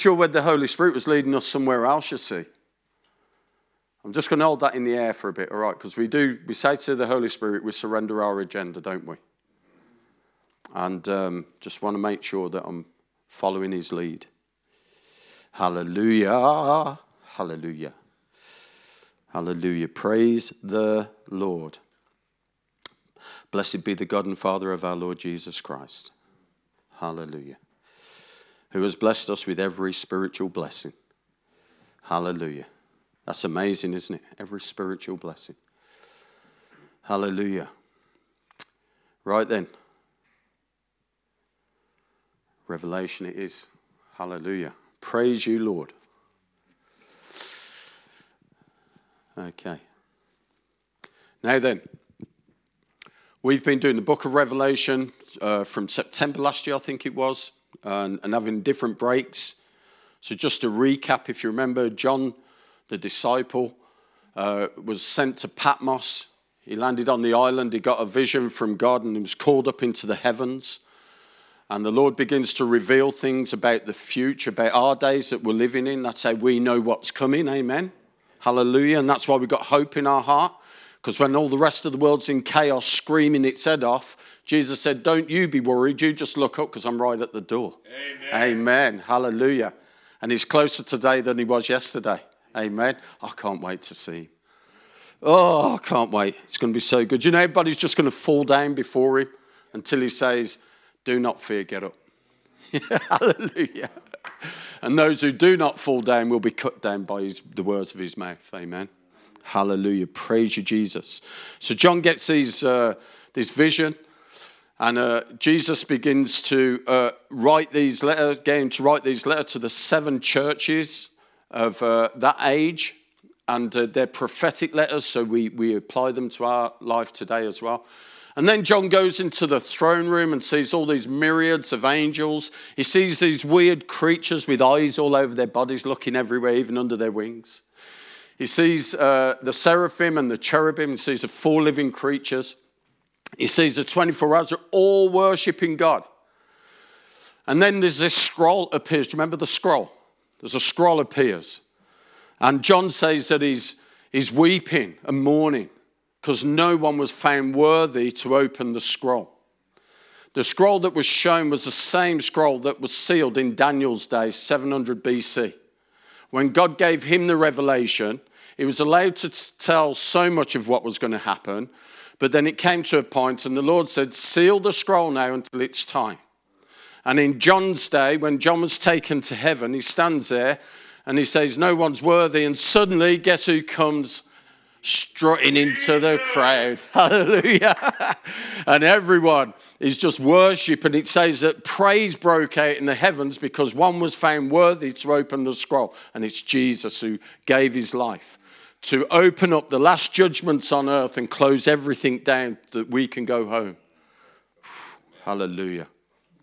sure whether the Holy Spirit was leading us somewhere else, you see. I'm just going to hold that in the air for a bit, all right? Because we say to the Holy Spirit, we surrender our agenda, don't we? And just want to make sure that I'm following his lead. Hallelujah. Hallelujah. Hallelujah. Praise the Lord. Blessed be the God and Father of our Lord Jesus Christ. Hallelujah. Who has blessed us with every spiritual blessing. Hallelujah. That's amazing, isn't it? Every spiritual blessing. Hallelujah. Right then. Revelation it is. Hallelujah. Praise you, Lord. Okay. Now then, we've been doing the book of Revelation from September last year, I think it was, and having different breaks. So just to recap, if you remember, John, the disciple, was sent to Patmos. He landed on the island. He got a vision from God and he was called up into the heavens. And the Lord begins to reveal things about the future, about our days that we're living in. That's how we know what's coming. Amen. Hallelujah. And that's why we've got hope in our heart. Because when all the rest of the world's in chaos, screaming its head off, Jesus said, don't you be worried. You just look up because I'm right at the door. Amen. Amen. Hallelujah. And he's closer today than he was yesterday. Amen. I can't wait to see him. Oh, I can't wait. It's going to be so good. You know, everybody's just going to fall down before him until he says, do not fear, get up. Hallelujah. And those who do not fall down will be cut down by the words of his mouth. Amen. Hallelujah. Praise you, Jesus. So John gets this vision, and Jesus begins to write these letters to the 7 churches of that age, and they're prophetic letters, so we apply them to our life today as well. And then John goes into the throne room and sees all these myriads of angels. He sees these weird creatures with eyes all over their bodies, looking everywhere, even under their wings. He sees the seraphim and the cherubim. He sees the 4 living creatures. He sees the 24 elders all worshipping God. And then there's this scroll appears. Do you remember the scroll? There's a scroll appears. And John says that he's weeping and mourning because no one was found worthy to open the scroll. The scroll that was shown was the same scroll that was sealed in Daniel's day, 700 BC. When God gave him the revelation, he was allowed to tell so much of what was going to happen, but then it came to a point and the Lord said, seal the scroll now until it's time. And in John's day, when John was taken to heaven, he stands there and he says, no one's worthy. And suddenly, guess who comes strutting into the crowd? Hallelujah. And everyone is just worshiping. It says that praise broke out in the heavens because one was found worthy to open the scroll. And it's Jesus who gave his life to open up the last judgments on earth and close everything down that we can go home. Hallelujah.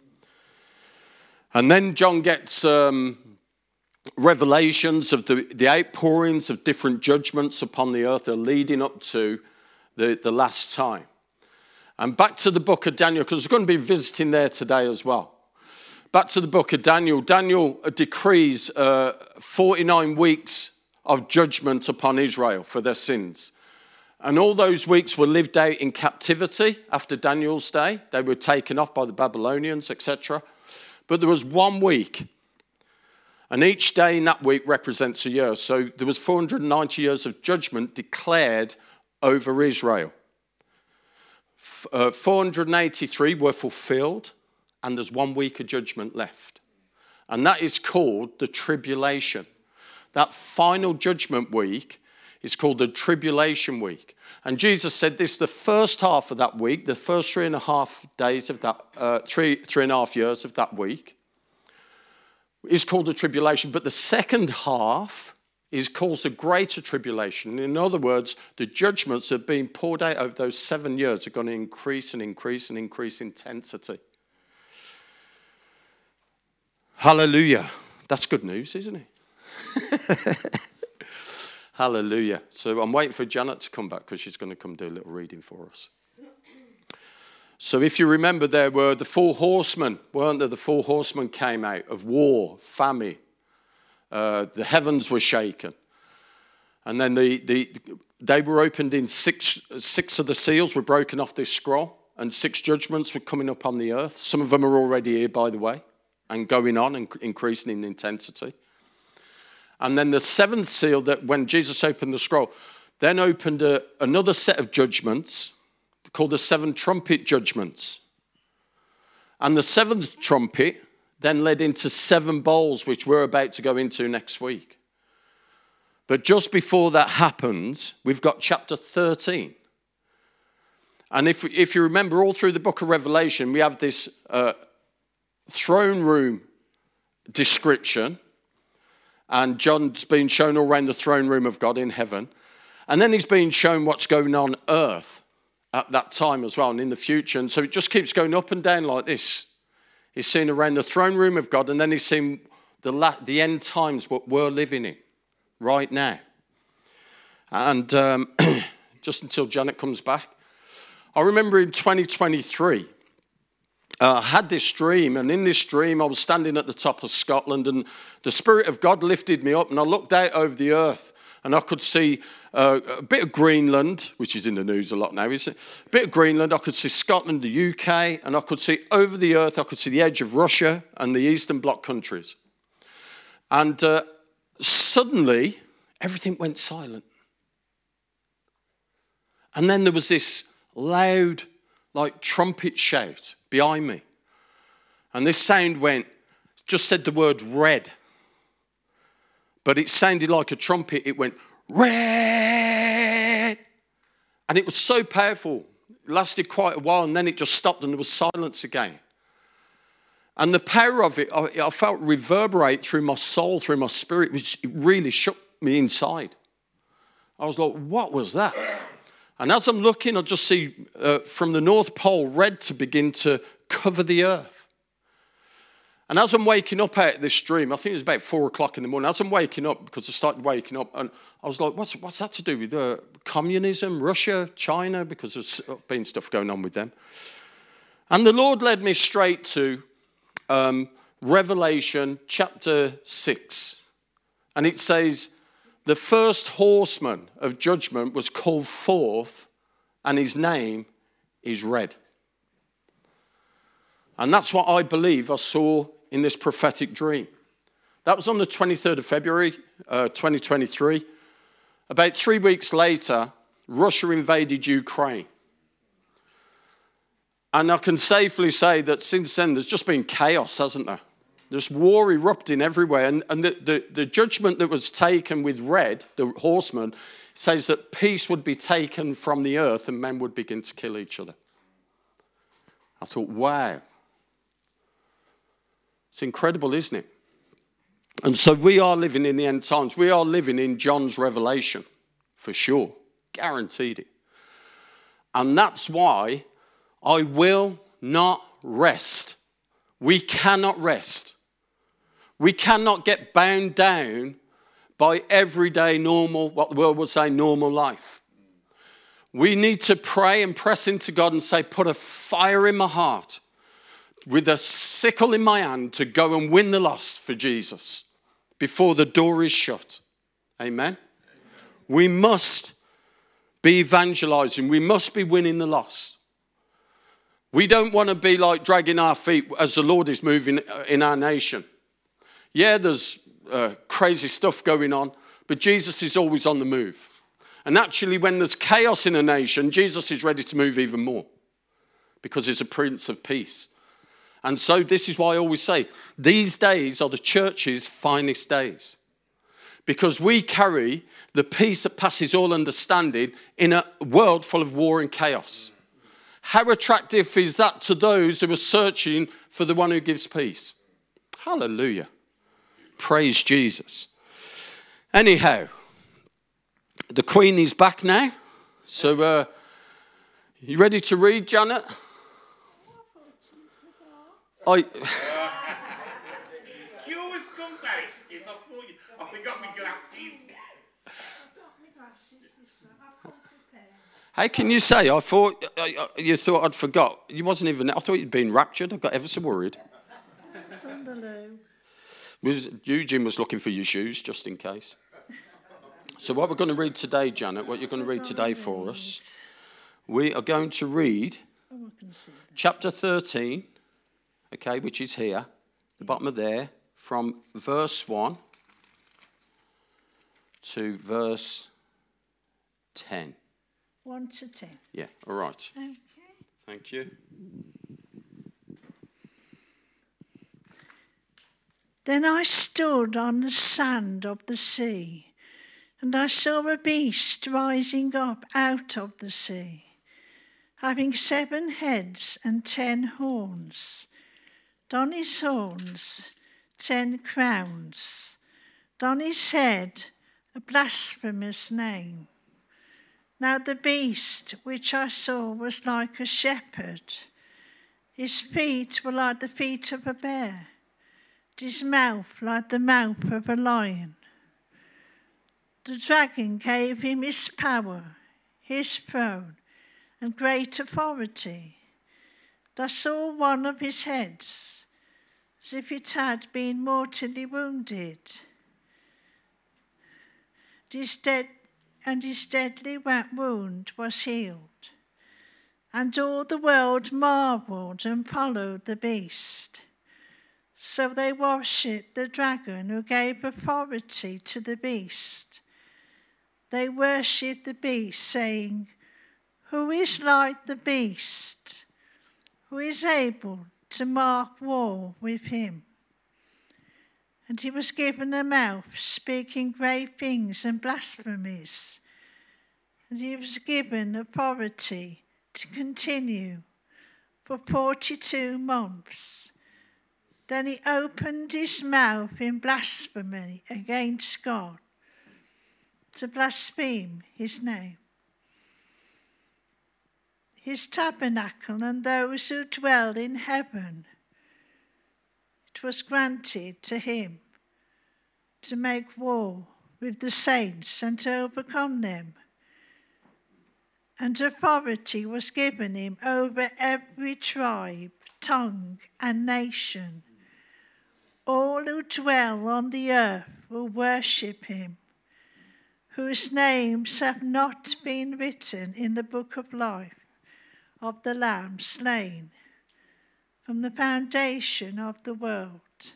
And then John gets revelations of the outpourings of different judgments upon the earth that are leading up to the last time. And back to the book of Daniel, because we're going to be visiting there today as well. Back to the book of Daniel. Daniel decrees 49 weeks of judgment upon Israel for their sins. And all those weeks were lived out in captivity after Daniel's day. They were taken off by the Babylonians, etc. But there was 1 week. And each day in that week represents a year. So there was 490 years of judgment declared over Israel. 483 were fulfilled, and there's 1 week of judgment left. And that is called the tribulation. That final judgment week is called the tribulation week. And Jesus said this, the first half of that week, the first 3.5 days of that, 3.5 years of that week, is called the tribulation. But the second half is called the greater tribulation. In other words, the judgments that are being poured out over those 7 years are going to increase and increase and increase intensity. Hallelujah. That's good news, isn't it? Hallelujah. So I'm waiting for Janet to come back because she's going to come do a little reading for us. So if you remember, there were the 4 horsemen, weren't there? The 4 horsemen came out of war, famine, the heavens were shaken. And then they were opened in six of the seals were broken off this scroll, and 6 judgments were coming up on the earth. Some of them are already here, by the way, and going on and increasing in intensity. And then the 7th seal, that when Jesus opened the scroll, then opened another set of judgments called the 7 trumpet judgments. And the 7th trumpet then led into 7 bowls, which we're about to go into next week. But just before that happens, we've got chapter 13. And if you remember, all through the book of Revelation, we have this throne room description. And John's been shown all around the throne room of God in heaven. And then he's been shown what's going on earth at that time as well and in the future. And so it just keeps going up and down like this. He's seen around the throne room of God, and then he's seen the end times, what we're living in right now. And just until Janet comes back. I remember in 2023, I had this dream, and in this dream I was standing at the top of Scotland, and the Spirit of God lifted me up, and I looked out over the earth, and I could see a bit of Greenland, which is in the news a lot now, isn't it? A bit of Greenland, I could see Scotland, the UK, and I could see over the earth, I could see the edge of Russia and the Eastern Bloc countries. And suddenly, everything went silent. And then there was this loud, like trumpet shout behind me. And this sound just said the word red. But it sounded like a trumpet. It went, red. And it was so powerful. It lasted quite a while, and then it just stopped, and there was silence again. And the power of it, I felt reverberate through my soul, through my spirit, which it really shook me inside. I was like, what was that? And as I'm looking, I just see from the North Pole red to begin to cover the earth. And as I'm waking up out of this dream, I think it was about 4 o'clock in the morning, as I'm waking up, because I started waking up, and I was like, what's that to do with communism, Russia, China, because there's been stuff going on with them. And the Lord led me straight to Revelation chapter 6. And it says, the first horseman of judgment was called forth, and his name is Red. And that's what I believe I saw in this prophetic dream. That was on the 23rd of February, 2023. About 3 weeks later, Russia invaded Ukraine. And I can safely say that since then, there's just been chaos, hasn't there? There's war erupting everywhere. And the judgment that was taken with Red, the horseman, says that peace would be taken from the earth and men would begin to kill each other. I thought, wow. It's incredible, isn't it? And so we are living in the end times. We are living in John's revelation, for sure. Guaranteed it. And that's why I will not rest. We cannot rest. We cannot get bound down by everyday normal, what the world would say, normal life. We need to pray and press into God and say, put a fire in my heart with a sickle in my hand to go and win the lost for Jesus before the door is shut. Amen? We must be evangelizing. We must be winning the lost. We don't want to be like dragging our feet as the Lord is moving in our nation. Yeah, there's crazy stuff going on, but Jesus is always on the move. And actually, when there's chaos in a nation, Jesus is ready to move even more because he's a Prince of Peace. And so this is why I always say, these days are the church's finest days. Because we carry the peace that passes all understanding in a world full of war and chaos. How attractive is that to those who are searching for the one who gives peace? Hallelujah. Praise Jesus. Anyhow, the Queen is back now. So, you ready to read, Janet? I forgot my glasses. How can you say? I thought you thought I'd forgot. You wasn't even. I thought you'd been raptured. I got ever so worried. Eugene was looking for your shoes, just in case. So what we're going to read today, Janet, what you're going to read today for us, we are going to read chapter 13, okay, which is here, the bottom of there, from verse 1 to verse 10. 1 to 10. Yeah, all right. Okay. Thank you. Then I stood on the sand of the sea, and I saw a beast rising up out of the sea, having 7 heads and 10 horns. On his horns 10 crowns, on his head a blasphemous name. Now the beast which I saw was like a shepherd. His feet were like the feet of a bear, his mouth like the mouth of a lion. The dragon gave him his power, his throne, and great authority. And I saw one of his heads, as if it had been mortally wounded. His deadly wound was healed. And all the world marveled and followed the beast. So they worshipped the dragon who gave authority to the beast. They worshipped the beast, saying, "Who is like the beast? Who is able to mark war with him?" And he was given a mouth, speaking great things and blasphemies. And he was given authority to continue for 42 months. Then he opened his mouth in blasphemy against God, to blaspheme his name, his tabernacle, and those who dwell in heaven. It was granted to him to make war with the saints and to overcome them. And authority was given him over every tribe, tongue, and nation. All who dwell on the earth will worship him, whose names have not been written in the book of life of the Lamb slain from the foundation of the world.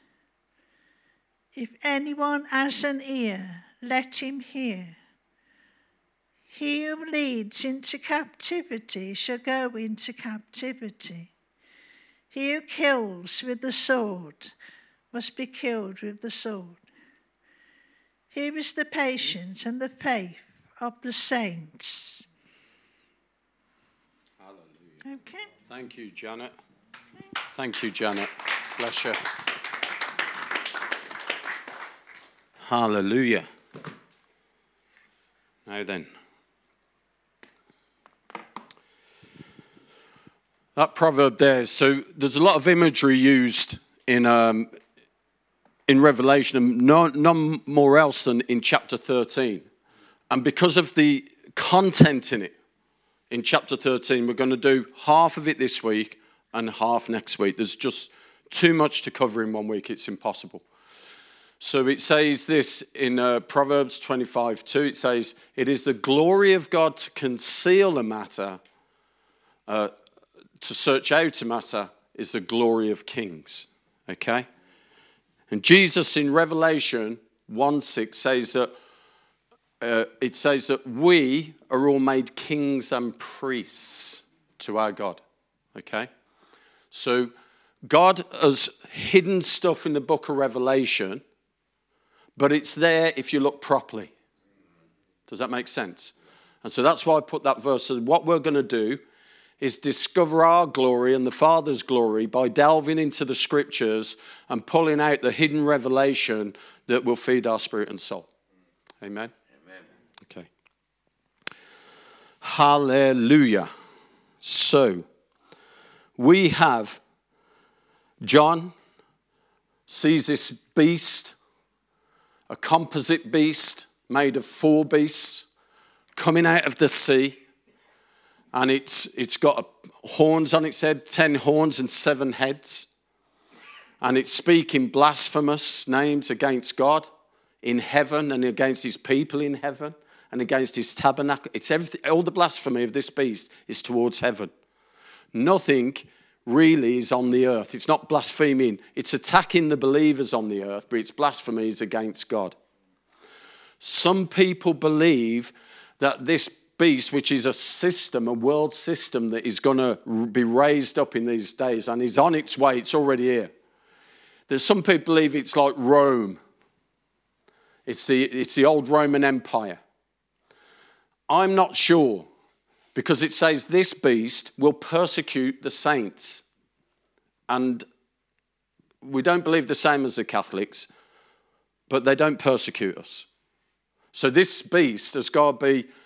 If anyone has an ear, let him hear. He who leads into captivity shall go into captivity. He who kills with the sword must be killed with the sword. Here is the patience and the faith of the saints. Hallelujah. Okay. Thank you, Janet. Thank you, Janet. Bless you. Hallelujah. Now then. That proverb there, so there's a lot of imagery used in Revelation, and none more else than in chapter 13. And because of the content in it, in chapter 13, we're going to do half of it this week and half next week. There's just too much to cover in 1 week. It's impossible. So it says this in Proverbs 25:2. It says, "It is the glory of God to conceal a matter, to search out a matter is the glory of kings." Okay? And Jesus in Revelation 1:6 says that it says that we are all made kings and priests to our God. Okay? So God has hidden stuff in the book of Revelation, but it's there if you look properly. Does that make sense? And so that's why I put that verse. So what we're going to do is discover our glory and the Father's glory by delving into the scriptures and pulling out the hidden revelation that will feed our spirit and soul. Amen? Amen. Okay. Hallelujah. So, we have John sees this beast, a composite beast made of 4 beasts coming out of the sea. And it's got horns on its head, 10 horns and 7 heads. And it's speaking blasphemous names against God in heaven and against his people in heaven and against his tabernacle. It's everything. All the blasphemy of this beast is towards heaven. Nothing really is on the earth. It's not blaspheming. It's attacking the believers on the earth, but its blasphemy is against God. Some people believe that this beast, which is a system, a world system that is going to be raised up in these days and is on its way, it's already here. There's some people believe it's like Rome. It's the old Roman Empire. I'm not sure, because it says this beast will persecute the saints. And we don't believe the same as the Catholics, but they don't persecute us. So this beast has got to be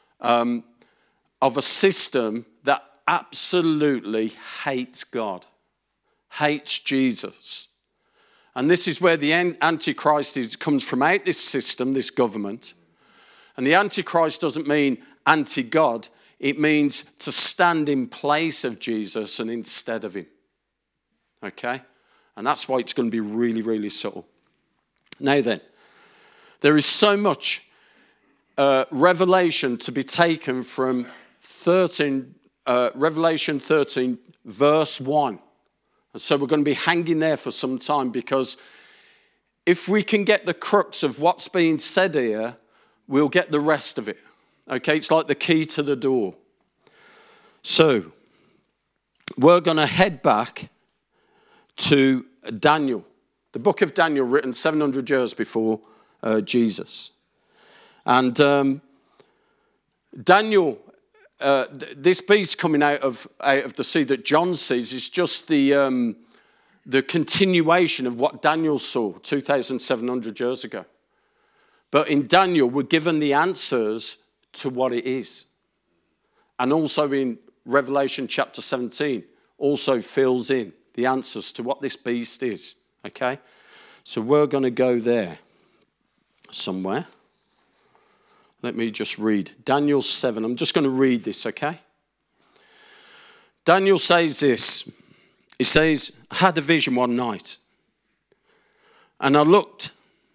of a system that absolutely hates God, hates Jesus. And this is where the Antichrist comes from, out this system, this government. And the Antichrist doesn't mean anti-God. It means to stand in place of Jesus and instead of him. Okay? And that's why it's going to be really, really subtle. Now then, there is so much revelation to be taken from Revelation 13, verse 1. And so we're going to be hanging there for some time, because if we can get the crux of what's being said here, we'll get the rest of it. Okay, it's like the key to the door. So we're going to head back to Daniel, the book of Daniel, written 700 years before Jesus. And Daniel, this beast coming out of the sea that John sees is just the continuation of what Daniel saw 2,700 years ago. But in Daniel, we're given the answers to what it is. And also in Revelation chapter 17, also fills in the answers to what this beast is. Okay? So we're going to go there somewhere. Let me just read. Daniel 7. I'm just going to read this, okay? Daniel says this. He says, I had a vision one night. And I looked,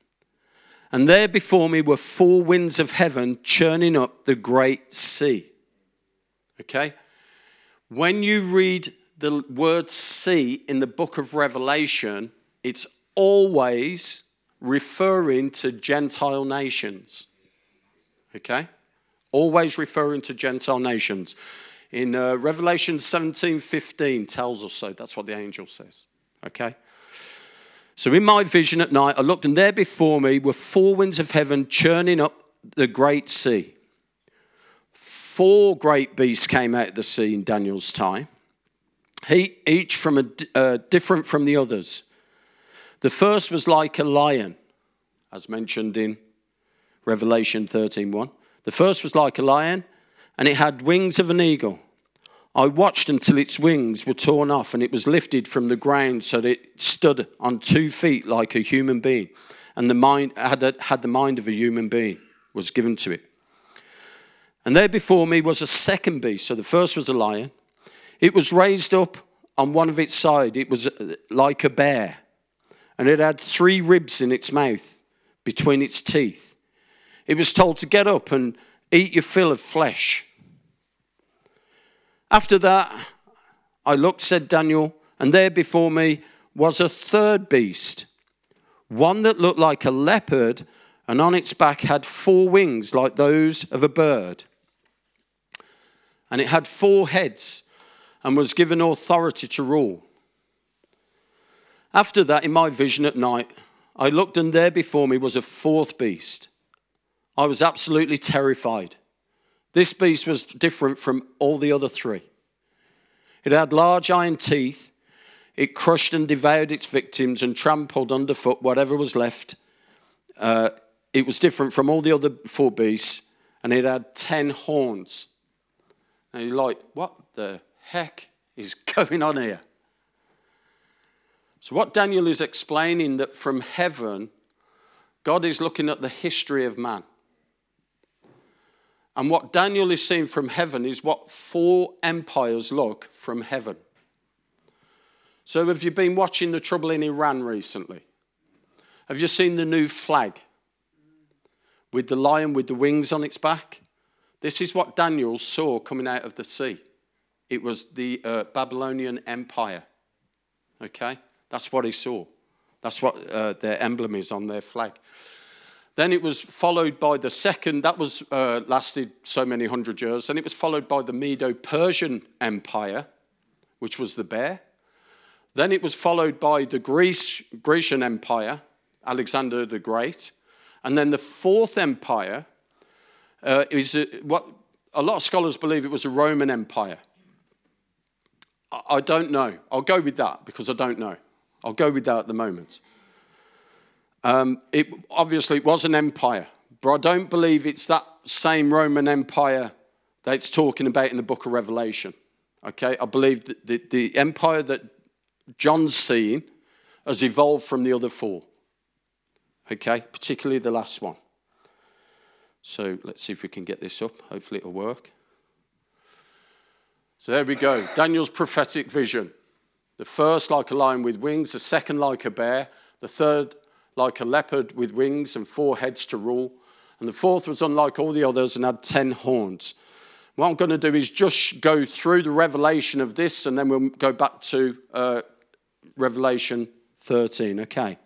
and there before me were four winds of heaven churning up the great sea. Okay? When you read the word sea in the book of Revelation, it's always referring to Gentile nations. Okay? Always referring to Gentile nations. In Revelation 17:15 tells us so. That's what the angel says. Okay? So in my vision at night, I looked, and there before me were four winds of heaven churning up the great sea. Four great beasts came out of the sea in Daniel's time, each from different from the others. The first was like a lion, as mentioned in Revelation 13:1. The first was like a lion, and it had wings of an eagle. I watched until its wings were torn off, and it was lifted from the ground so that it stood on 2 feet like a human being. And the mind had the mind of a human being was given to it. And there before me was a second beast. So the first was a lion. It was raised up on one of its sides. It was like a bear. And it had 3 ribs in its mouth between its teeth. It was told to get up and eat your fill of flesh. After that, I looked, said Daniel, and there before me was a third beast, one that looked like a leopard, and on its back had 4 wings like those of a bird. And it had 4 heads and was given authority to rule. After that, in my vision at night, I looked, and there before me was a 4th beast. I was absolutely terrified. This beast was different from all the other 3. It had large iron teeth. It crushed and devoured its victims and trampled underfoot whatever was left. It was different from all the other 4 beasts, and it had 10 horns. And you're like, what the heck is going on here? So what Daniel is explaining, that from heaven, God is looking at the history of man. And what Daniel is seeing from heaven is what 4 empires look from heaven. So have you been watching the trouble in Iran recently? Have you seen the new flag with the lion with the wings on its back? This is what Daniel saw coming out of the sea. It was the Babylonian Empire. Okay? That's what he saw. That's what their emblem is on their flag. Then it was followed by the second, that was lasted so many hundred years. Then it was followed by the Medo-Persian Empire, which was the bear. Then it was followed by the Grecian Empire, Alexander the Great. And then the fourth empire is what a lot of scholars believe it was a Roman Empire. I don't know. I'll go with that because I don't know. I'll go with that at the moment. It was an empire, but I don't believe it's that same Roman Empire that it's talking about in the book of Revelation. Okay, I believe that the empire that John's seeing has evolved from the other four. Okay, particularly the last one. So let's see if we can get this up. Hopefully it'll work. So there we go. Daniel's prophetic vision. The first like a lion with wings, the second like a bear, the third like a leopard with wings and 4 heads to rule, and the fourth was unlike all the others and had 10 horns. What I'm going to do is just go through the revelation of this, and then we'll go back to Revelation 13. Okay.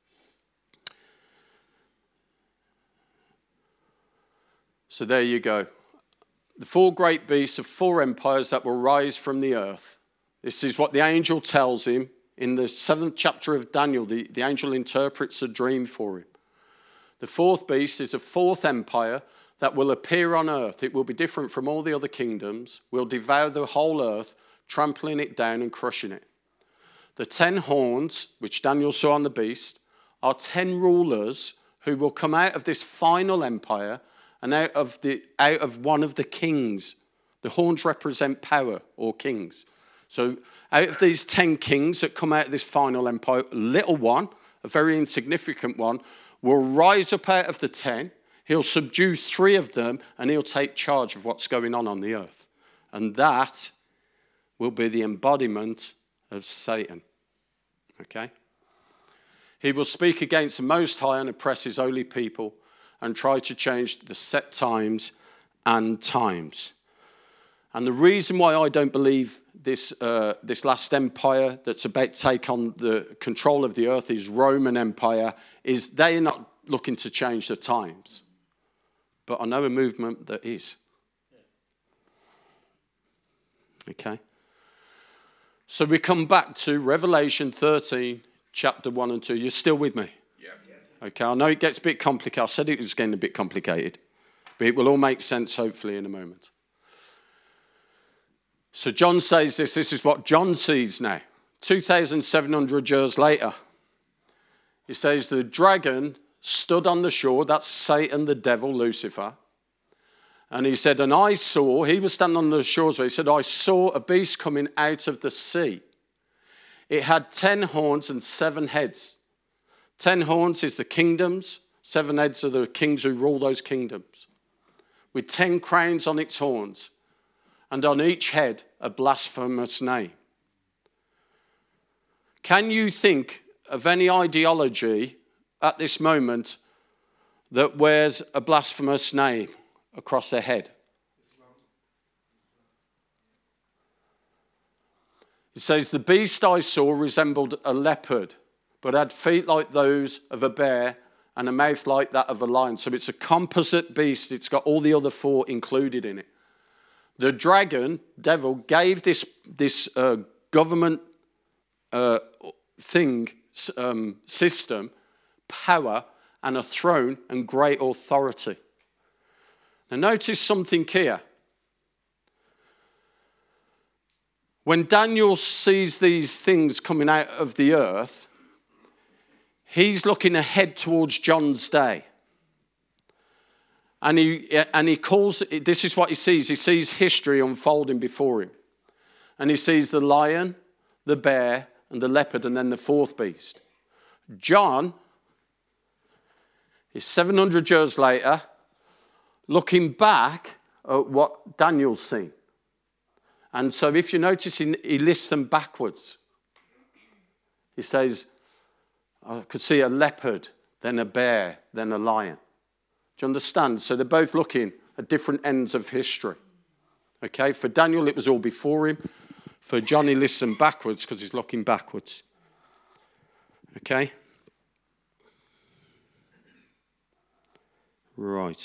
So there you go. The 4 great beasts of 4 empires that will rise from the earth. This is what the angel tells him. In the 7th chapter of Daniel, the angel interprets a dream for him. The 4th beast is a 4th empire that will appear on earth. It will be different from all the other kingdoms, will devour the whole earth, trampling it down and crushing it. The 10 horns, which Daniel saw on the beast, are 10 rulers who will come out of this final empire and out of one of the kings. The horns represent power or kings. So out of these 10 kings that come out of this final empire, a little one, a very insignificant one, will rise up out of the 10. He'll subdue 3 of them, and he'll take charge of what's going on the earth. And that will be the embodiment of Satan. Okay? He will speak against the Most High and oppress his holy people and try to change the set times and times. And the reason why I don't believe this last empire that's about to take on the control of the earth is Roman Empire is they're not looking to change the times. But I know a movement that is. Okay. So we come back to Revelation 13, chapter 1 and 2. You're still with me? Yeah. Okay, I know it gets a bit complicated. I said it was getting a bit complicated. But it will all make sense, hopefully, in a moment. So John says this is what John sees now, 2,700 years later. He says the dragon stood on the shore, that's Satan, the devil, Lucifer. And he said, and I saw, he was standing on the shores, he said, I saw a beast coming out of the sea. It had 10 horns and 7 heads. 10 horns is the kingdoms, 7 heads are the kings who rule those kingdoms. With 10 crowns on its horns. And on each head, a blasphemous name. Can you think of any ideology at this moment that wears a blasphemous name across their head? It says, the beast I saw resembled a leopard, but had feet like those of a bear and a mouth like that of a lion. So it's a composite beast. It's got all the other 4 included in it. The dragon, devil, gave this government system, power, and a throne and great authority. Now notice something here. When Daniel sees these things coming out of the earth, he's looking ahead towards John's day. And he calls, this is what he sees. He sees history unfolding before him. And he sees the lion, the bear, and the leopard, and then the 4th beast. John is 700 years later, looking back at what Daniel's seen. And so if you notice, he lists them backwards. He says, I could see a leopard, then a bear, then a lion. Do you understand? So they're both looking at different ends of history. Okay, for Daniel, it was all before him. For John, he listened backwards because he's looking backwards. Okay? Right.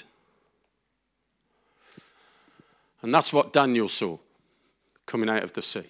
And that's what Daniel saw coming out of the sea.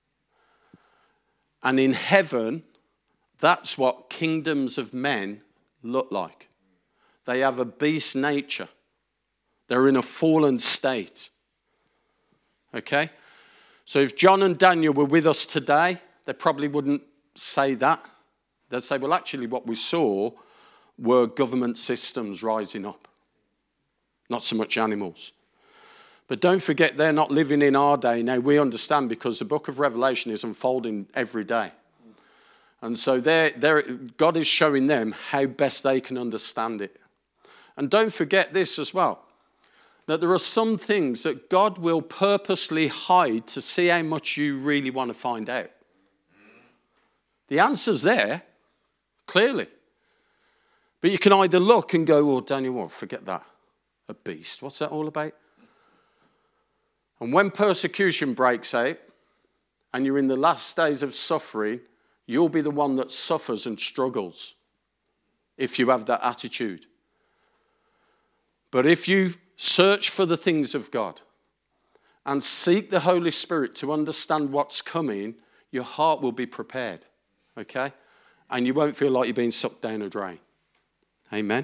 And in heaven, that's what kingdoms of men look like. They have a beast nature. They're in a fallen state. Okay? So if John and Daniel were with us today, they probably wouldn't say that. They'd say, well, actually what we saw were government systems rising up. Not so much animals. But don't forget, they're not living in our day. Now, we understand because the book of Revelation is unfolding every day. And so God is showing them how best they can understand it. And don't forget this as well, that there are some things that God will purposely hide to see how much you really want to find out. The answer's there, clearly. But you can either look and go, oh, Daniel, what? Forget that. A beast. What's that all about? And when persecution breaks out and you're in the last days of suffering, you'll be the one that suffers and struggles if you have that attitude. But if you search for the things of God and seek the Holy Spirit to understand what's coming, your heart will be prepared, okay? And you won't feel like you're being sucked down a drain. Amen?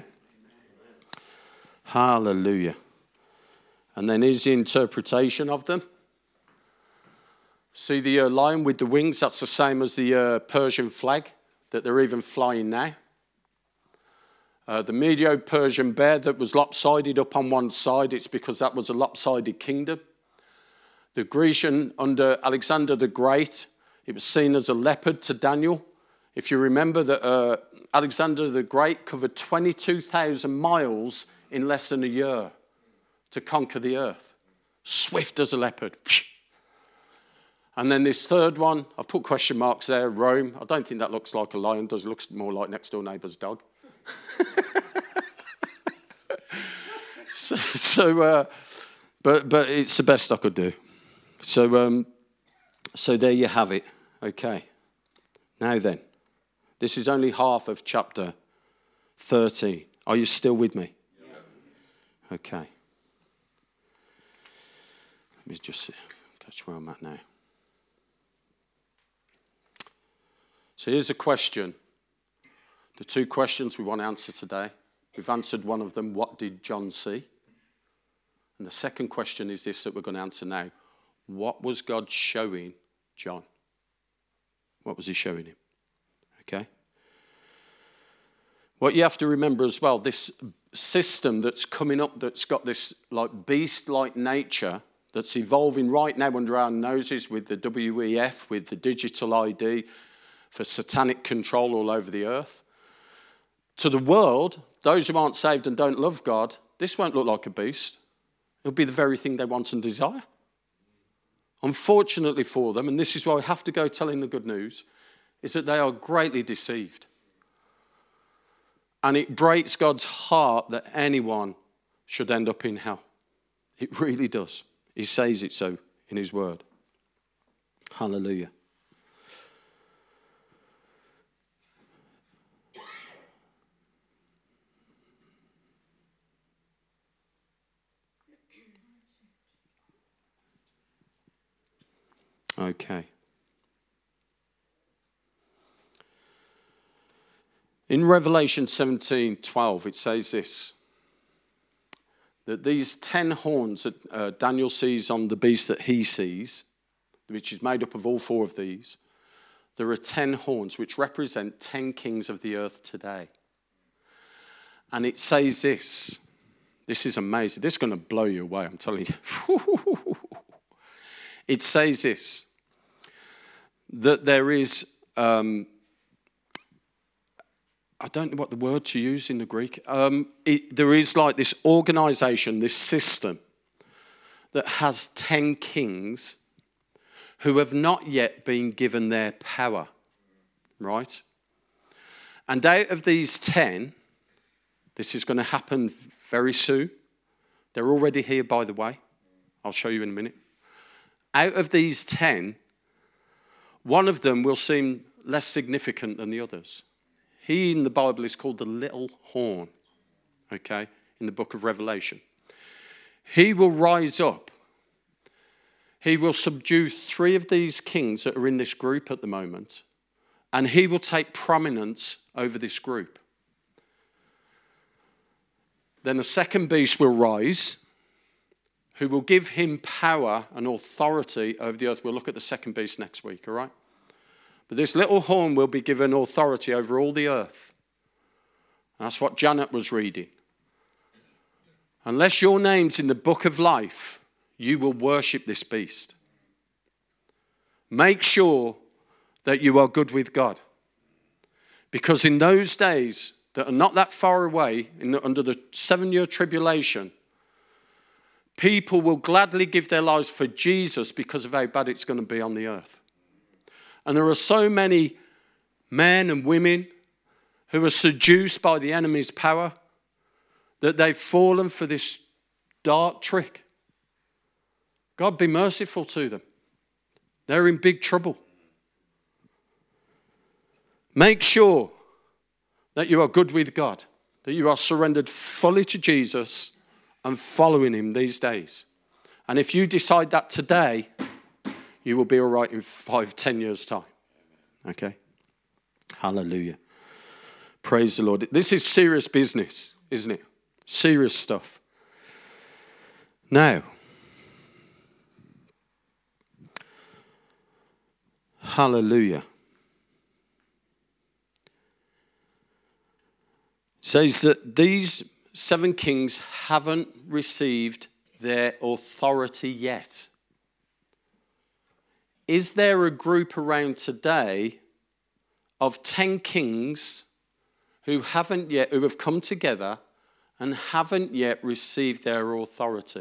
Hallelujah. And then here's the interpretation of them. See the lion with the wings? That's the same as the Persian flag that they're even flying now. The Medo-Persian bear that was lopsided up on one side, it's because that was a lopsided kingdom. The Grecian under Alexander the Great, it was seen as a leopard to Daniel. If you remember that Alexander the Great covered 22,000 miles in less than a year to conquer the earth. Swift as a leopard. And then this third one, I've put question marks there, Rome. I don't think that looks like a lion, does it? Looks more like next door neighbour's dog. But it's the best I could do. So there you have it. Okay. Now then, this is only half of chapter 13. Are you still with me? Yeah. Okay. Let me just catch where I'm at now. So here's a question. The two questions we want to answer today. We've answered one of them. What did John see? And the second question is this that we're going to answer now. What was God showing John? What was he showing him? Okay? What you have to remember as well, this system that's coming up that's got this like beast-like nature that's evolving right now under our noses with the WEF, with the digital ID, for satanic control all over the earth. To the world, those who aren't saved and don't love God, this won't look like a beast. It'll be the very thing they want and desire. Unfortunately for them, and this is why we have to go telling the good news, is that they are greatly deceived. And it breaks God's heart that anyone should end up in hell. It really does. He says it so in his word. Hallelujah. Okay. In Revelation 17:12, it says this, that these 10 horns that Daniel sees on the beast that he sees, which is made up of all 4 of these, there are 10 horns which represent 10 kings of the earth today. And it says this is amazing. This is going to blow you away, I'm telling you. It says this, that there is, I don't know what the word to use in the Greek. There is like this organization, this system that has 10 kings who have not yet been given their power. right? And out of these 10, this is going to happen very soon. They're already here, by the way. I'll show you in a minute. Out of these 10, one of them will seem less significant than the others. He in the Bible is called the little horn, okay, in the book of Revelation. He will rise up. He will subdue 3 of these kings that are in this group at the moment, and he will take prominence over this group. Then a second beast will rise, who will give him power and authority over the earth. We'll look at the second beast next week, all right? But this little horn will be given authority over all the earth. That's what Janet was reading. Unless your name's in the book of life, you will worship this beast. Make sure that you are good with God. Because in those days that are not that far away, under the 7-year tribulation, people will gladly give their lives for Jesus because of how bad it's going to be on the earth. And there are so many men and women who are seduced by the enemy's power that they've fallen for this dark trick. God be merciful to them. They're in big trouble. Make sure that you are good with God, that you are surrendered fully to Jesus and following him these days. And if you decide that today, you will be all right in 5-10 years' time. Okay? Hallelujah. Praise the Lord. This is serious business, isn't it? Serious stuff. Now, hallelujah. Says that these 7 kings haven't received their authority yet. Is there a group around today of 10 kings who have come together and haven't yet received their authority?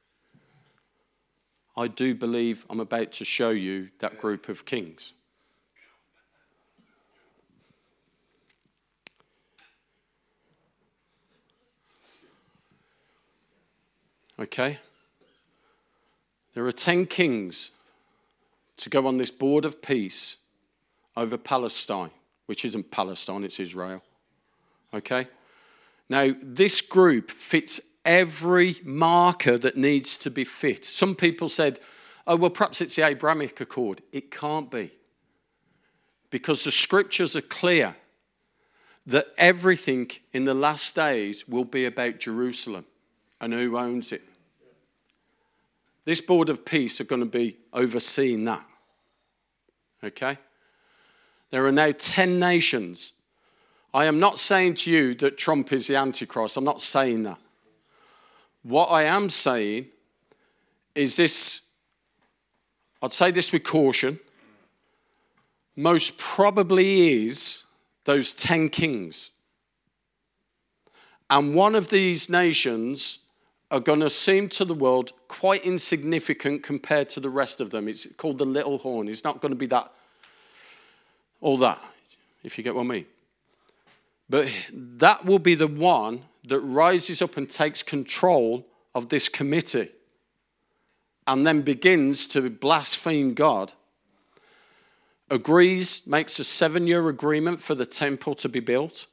I do believe I'm about to show you that group of kings. Okay? There are 10 kings to go on this board of peace over Palestine, which isn't Palestine, it's Israel. Okay? Now, this group fits every marker that needs to be fit. Some people said, oh, well, perhaps it's the Abrahamic Accord. It can't be. Because the scriptures are clear that everything in the last days will be about Jerusalem and who owns it. This board of peace are going to be overseeing that. Okay? There are now 10 nations. I am not saying to you that Trump is the Antichrist. I'm not saying that. What I am saying is this, I'd say this with caution, most probably is those 10 kings. And one of these nations are going to seem to the world quite insignificant compared to the rest of them. It's called the little horn. It's not going to be that, all that, if you get what I mean. But that will be the one that rises up and takes control of this committee and then begins to blaspheme God, agrees, makes a 7-year agreement for the temple to be built,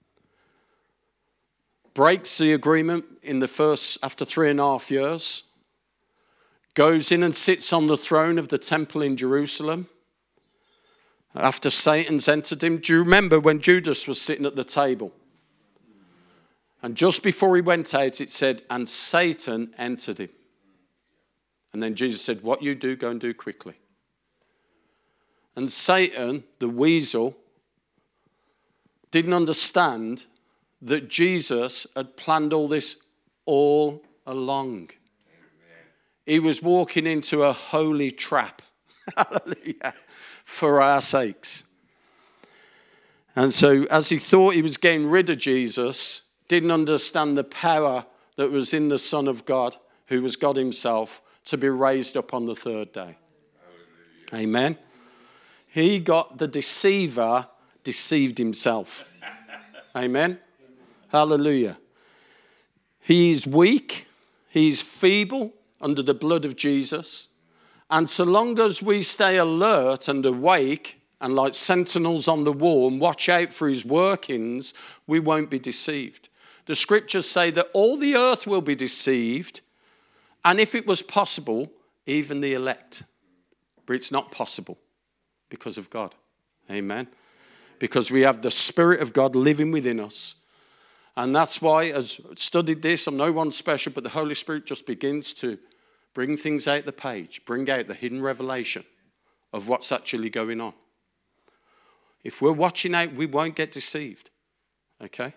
breaks the agreement after 3.5 years, goes in and sits on the throne of the temple in Jerusalem after Satan's entered him. Do you remember when Judas was sitting at the table? And just before he went out, it said, and Satan entered him. And then Jesus said, what you do, go and do quickly. And Satan, the weasel, didn't understand that Jesus had planned all this all along. He was walking into a holy trap. Hallelujah. For our sakes. And so as he thought he was getting rid of Jesus, didn't understand the power that was in the Son of God, who was God himself, to be raised up on the 3rd day. Hallelujah. Amen. The deceiver deceived himself. Amen. Hallelujah. He is weak. He is feeble under the blood of Jesus. And so long as we stay alert and awake and like sentinels on the wall and watch out for his workings, we won't be deceived. The scriptures say that all the earth will be deceived, and if it was possible, even the elect. But it's not possible because of God. Amen. Because we have the Spirit of God living within us. And that's why, as I studied this, I'm no one special, but the Holy Spirit just begins to bring things out the page, bring out the hidden revelation of what's actually going on. If we're watching out, we won't get deceived. Okay?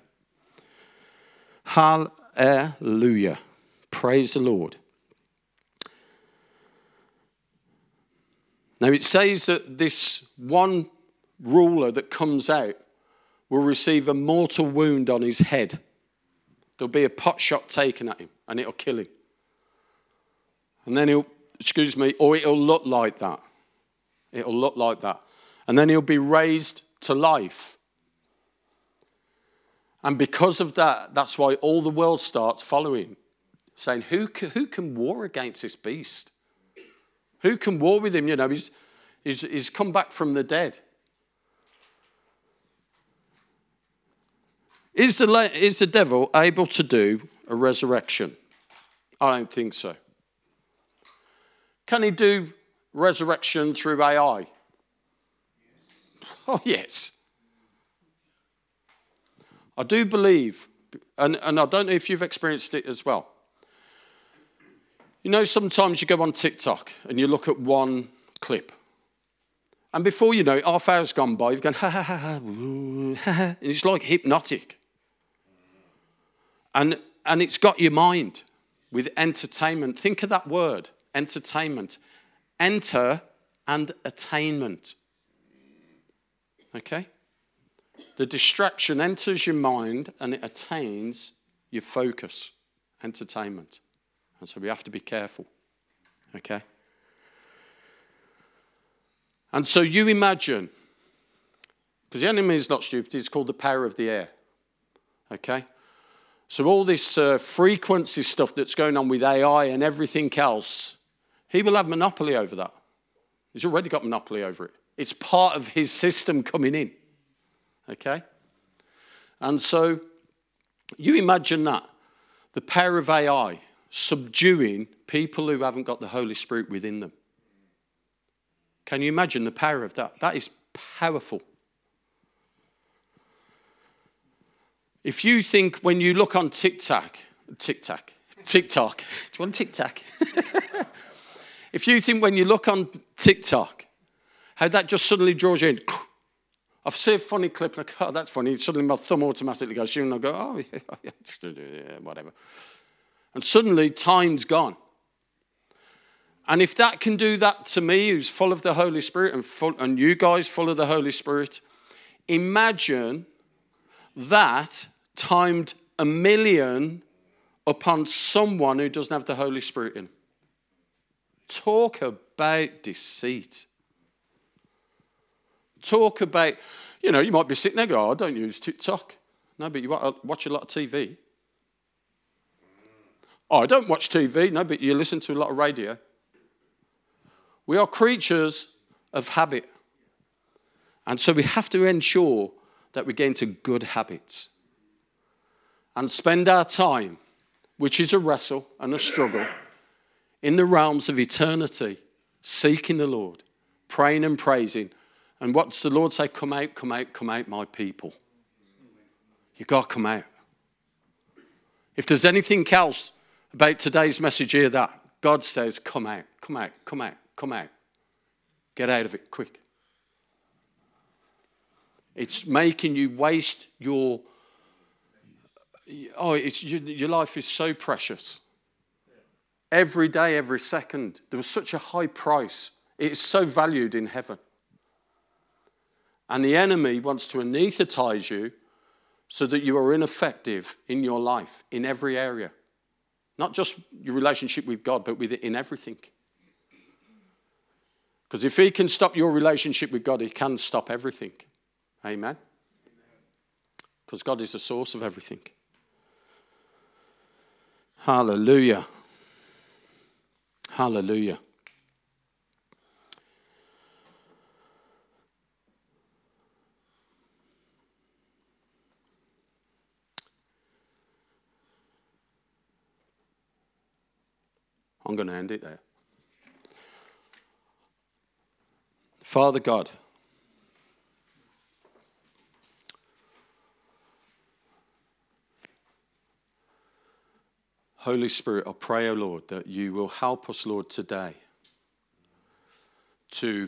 Hallelujah. Praise the Lord. Now it says that this one ruler that comes out will receive a mortal wound on his head. There'll be a pot shot taken at him and it'll kill him. And then it'll look like that. It'll look like that. And then he'll be raised to life. And because of that, that's why all the world starts following, saying, who can war against this beast? Who can war with him? You know, he's come back from the dead. Is the devil able to do a resurrection? I don't think so. Can he do resurrection through AI? Oh, yes. I do believe, and I don't know if you've experienced it as well. You know, sometimes you go on TikTok and you look at one clip. And before you know it, half hour's gone by, you've gone, ha, ha, ha, ha, and it's like hypnotic. And it's got your mind with entertainment. Think of that word, entertainment. Enter and attainment. Okay? The distraction enters your mind and it attains your focus, entertainment. And so we have to be careful. Okay? And so you imagine, because the enemy is not stupid, it's called the power of the air. Okay? So all this frequency stuff that's going on with AI and everything else, he will have monopoly over that. He's already got monopoly over it. It's part of his system coming in. Okay? And so you imagine that. The power of AI subduing people who haven't got the Holy Spirit within them. Can you imagine the power of that? That is powerful. If you think when you look on TikTok, do you want TikTok? If you think when you look on TikTok, how that just suddenly draws you in. I've seen a funny clip, like, oh, that's funny. Suddenly my thumb automatically goes, and I go, oh, yeah, whatever. And suddenly time's gone. And if that can do that to me, who's full of the Holy Spirit, and you guys full of the Holy Spirit, imagine that timed 1,000,000 upon someone who doesn't have the Holy Spirit in. Talk about deceit. Talk about, you know, you might be sitting there going, oh, I don't use TikTok. No, but you watch a lot of TV. Oh, I don't watch TV. No, but you listen to a lot of radio. We are creatures of habit. And so we have to ensure that we get into good habits and spend our time, which is a wrestle and a struggle, in the realms of eternity, seeking the Lord, praying and praising. And what does the Lord say? Come out, come out, come out, my people. You've got to come out. If there's anything else about today's message here, that God says, come out, come out, come out, come out. Get out of it quick. It's making you waste your life is so precious. Every day, every second. There was such a high price. It is so valued in heaven. And the enemy wants to anesthetize you so that you are ineffective in your life, in every area. Not just your relationship with God, but in everything. Because if he can stop your relationship with God, he can stop everything. Amen? Because God is the source of everything. Hallelujah. Hallelujah. I'm going to end it there. Father God, Holy Spirit, I pray, O Lord, that you will help us, Lord, today to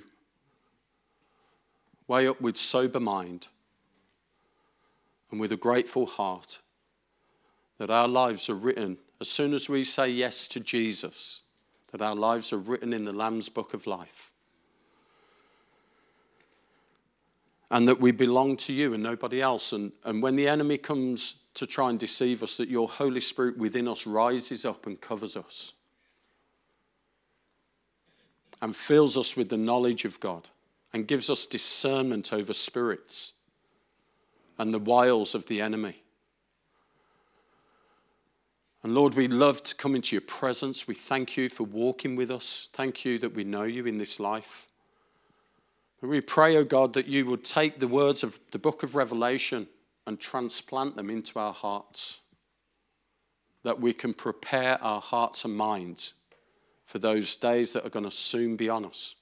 weigh up with sober mind and with a grateful heart that our lives are written, as soon as we say yes to Jesus, that our lives are written in the Lamb's Book of Life. And that we belong to you and nobody else. And when the enemy comes to try and deceive us, that your Holy Spirit within us rises up and covers us. And fills us with the knowledge of God. And gives us discernment over spirits. And the wiles of the enemy. And Lord, we love to come into your presence. We thank you for walking with us. Thank you that we know you in this life. We pray, O God, that you would take the words of the book of Revelation and transplant them into our hearts. That we can prepare our hearts and minds for those days that are going to soon be on us.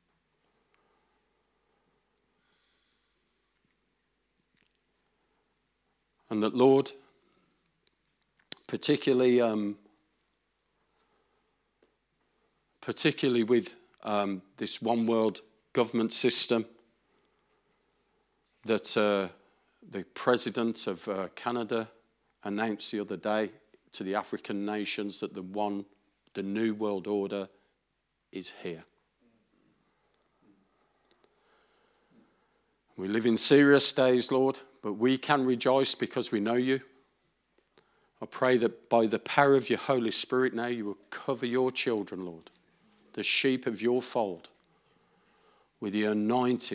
And that, Lord, particularly with this one world government system that the president of Canada announced the other day to the African nations that the new world order is here. We live in serious days, Lord, but we can rejoice because we know you. I pray that by the power of your Holy Spirit now you will cover your children, Lord, the sheep of your fold, with the anointing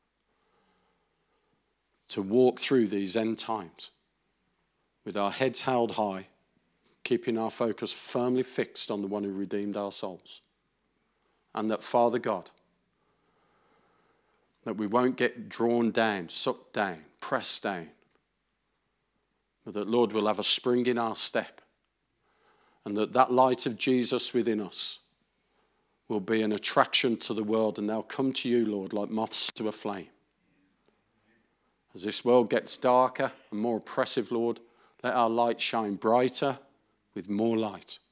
to walk through these end times with our heads held high, keeping our focus firmly fixed on the one who redeemed our souls. And that, Father God, that we won't get drawn down, sucked down, pressed down, but that, Lord, we'll have a spring in our step, and that light of Jesus within us will be an attraction to the world, and they'll come to you, Lord, like moths to a flame. As this world gets darker and more oppressive, Lord, let our light shine brighter with more light.